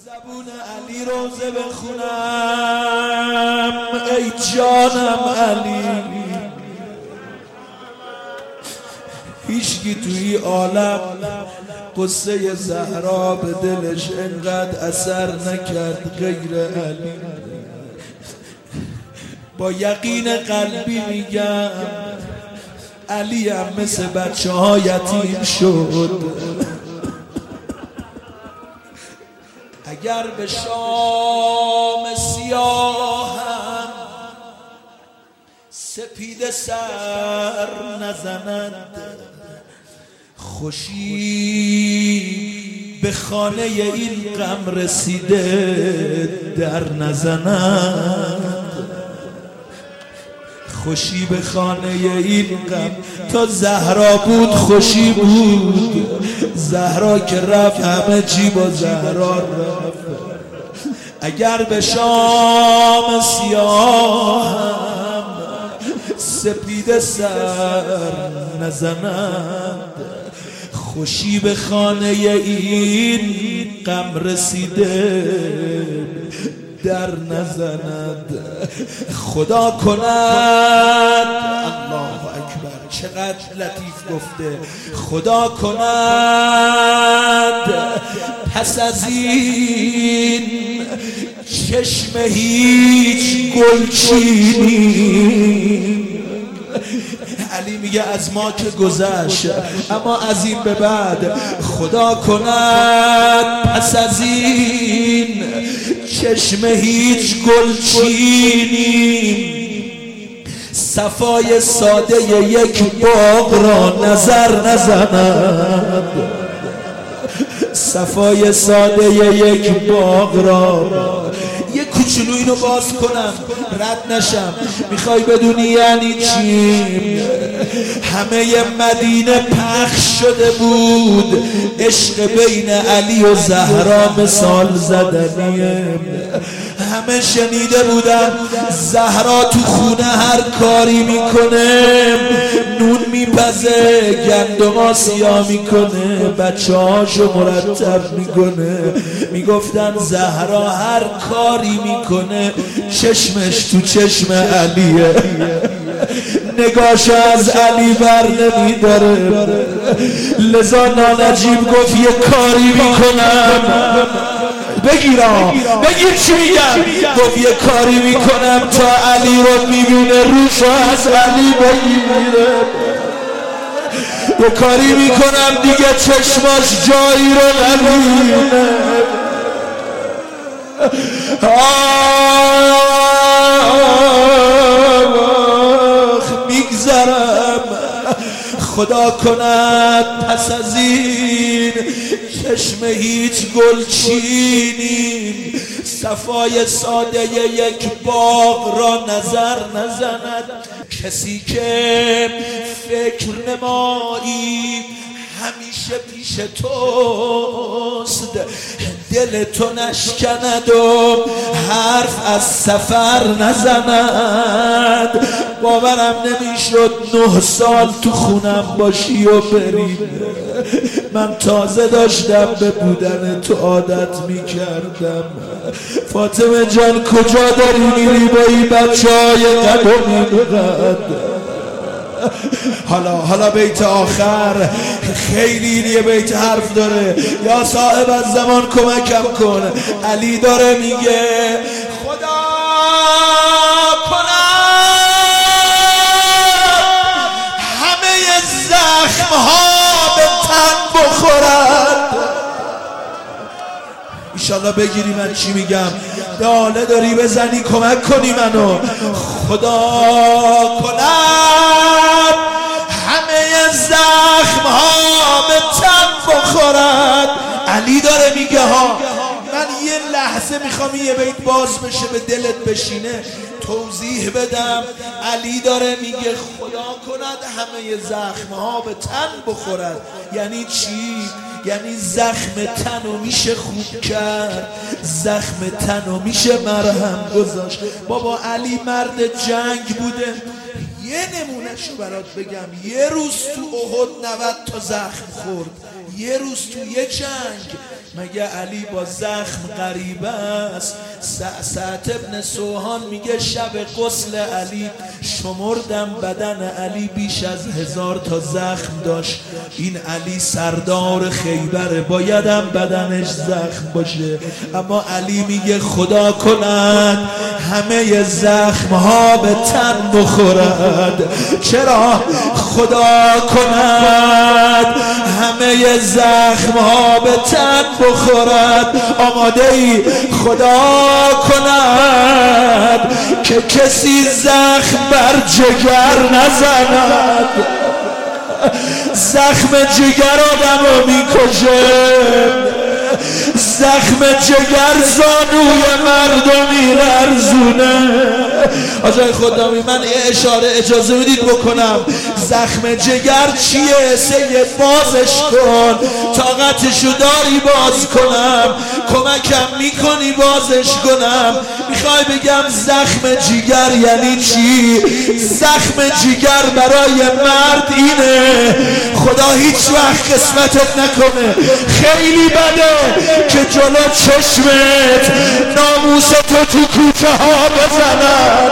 زبون علی روزه بخونم ای جانم علی، هیچکی توی عالم قصه زهرا به دلش انقدر اثر نکرد غیر علی. با یقین قلبی میگم علی هم مثل بچه ها یتیم شد. اگر به شام سیاهم سپید سر نزند، خوشی به خانه این غم رسیده در نزند، خوشی به خانه این غم. تا زهرا بود خوشی بود، زهرا که رفت همه چی با زهرا رفت. اگر به شام سیاهم سپید سر نزند، خوشی به خانه این غم رسیده در نزند. خدا کند، الله اکبر، چقدر لطیف گفته، خدا کند پس از این چشم هیچ گلچینی. علی میگه از ما که گذشت، اما از این به بعد خدا کند پس از این چشم هیچ گلچینی، صفای ساده یک باغ را نظر نزند، صفای ساده یک باغ را. یک کوچولو اینو باز کنم رد نشم، میخوای بدونی یعنی چی؟ همه مدینه پخش شده بود عشق بین علی و زهرا مثال زدنیه. همه شنیده بودن زهرا تو خونه هر کاری میکنه، نون میپزه، گندم آسیا میکنه، بچه هاشو مرتب میکنه. میگفتن زهرا هر کاری میکنه چشمش تو چشم علیه، نگاش از علی بر نمیداره. لذا نانجیب گفت یه کاری میکنم، بگیرم بگیر چی میگم، گفت یه کاری میکنم تا علی رو میبینه روشو از علی بگیره، یه کاری میکنم دیگه چشماش جایی رو نبینه. میگذرم خدا کند پس از این چشم هیچ گلچینی، صفای ساده یک باغ را نظر نزند. کسی که فکر نمایی همیشه پیش توست، دل تو نشکند و حرف از سفر نزند. باورم نمیشد 9 سال تو خونم باشی و بری، من تازه داشتم به بودن تو عادت میکردم. فاطمه جان کجا داری میری با این بچه های قدمی بقد؟ حالا بیت آخر خیلی یه بیت حرف داره. یا صاحب از زمان کمکم کن، علی داره میگه خدا کنم همه زخمها به تن بخورد. ایشالله بگیری من چی میگم، داله داری بزنی کمک کنی منو. خدا کند همه زخمها به تن بخورد. علی داره میگه ها، من یه لحظه میخوام یه بیت باز بشه به دلت بشینه توضیح بدم. علی داره میگه خدا کند همه زخمها به تن بخورد. یعنی چی؟ یعنی زخم تنو میشه خوب کرد، زخم تنو میشه مرهم گذاشت. بابا علی مرد جنگ بوده. یه نمونهشو برات بگم، یه روز تو احد 90 تا زخم خورد، یه روز تو یه جنگ مگه علی با زخم غریب است؟ سعد ابن سوهان میگه شب غسل علی شمردم بدن علی بیش از 1000 تا زخم داشت. این علی سردار خیبره، بایدم بدنش زخم باشه. اما علی میگه خدا کند همه زخم ها به تن بخورد. چرا؟ خدا کند همه زخم ها به تن بخورد. آماده ای؟ خدا کند که کسی زخم بر جگر نزند. زخم جگر آدمو میکشه، زخم جگر زانوی مردمی لرزونه. آجای خدامی من اشاره اجازه بدید بکنم. زخم جگر چیه؟ سید بازش کن، طاقتشو داری باز کنم، کمکم میکنی بازش کنم. میخوای بگم زخم جگر یعنی چی؟ زخم جگر برای مرد اینه خدا هیچ وقت قسمتت نکنه. خیلی بده که جلو چشمت ناموس تو کوچه ها بزنن.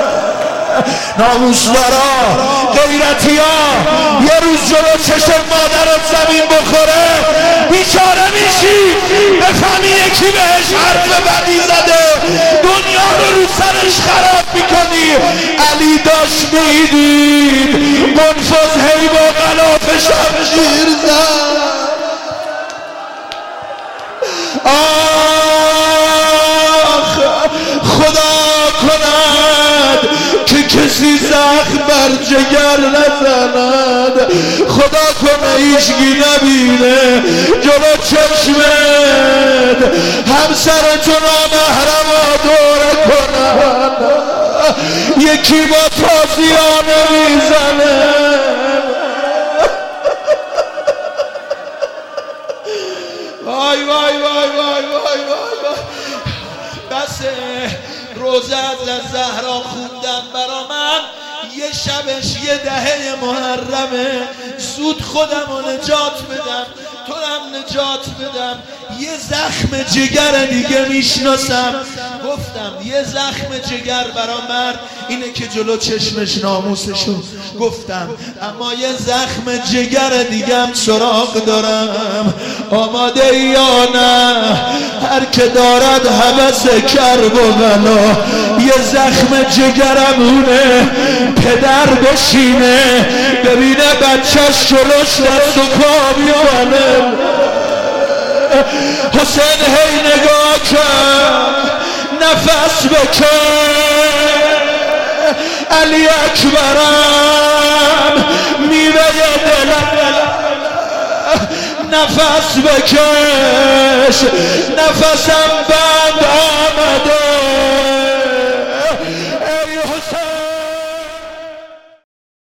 ناموسدارا، غیرتی ها یه روز جلو چشم مادرت زمین بخوره بیچاره میشی، بفهمی یکی بهش حرف بدی زده دنیا رو سرش خراب میکنی. علی داشت میدید منفذ هی با غلاف شمشیر زد. آخ خدا کند که کسی زخم بر جگر نزند. خدا کنه هیچکی نبینه جلو چشمت همسرتو نامحرما دوره کنن، یکی با تازیانه میزنه. وای وای وای وای وای وای وای. بسه روزه از زهرا خوندن برا من، یه شبش یه دهه محرمه. زود خودم رو نجات بدم، تو هم نجات بدم. یه زخم جگر دیگه میشناسم. گفتم یه زخم جگر برا مرد اینه که جلو چشمش ناموسشو گفتم. اما یه زخم جگر دیگه هم سراغ دارم. آماده یا نه؟ هر که دارد هوس کرب و بلا. یه زخم جگرم اونه پدر بشینه ببینه بچهش جلوش دست و پا میزنه. حسین هی نگاه کرد نفس بکن، علی اکبرم میوه دلم. نفس بکش نفسم بند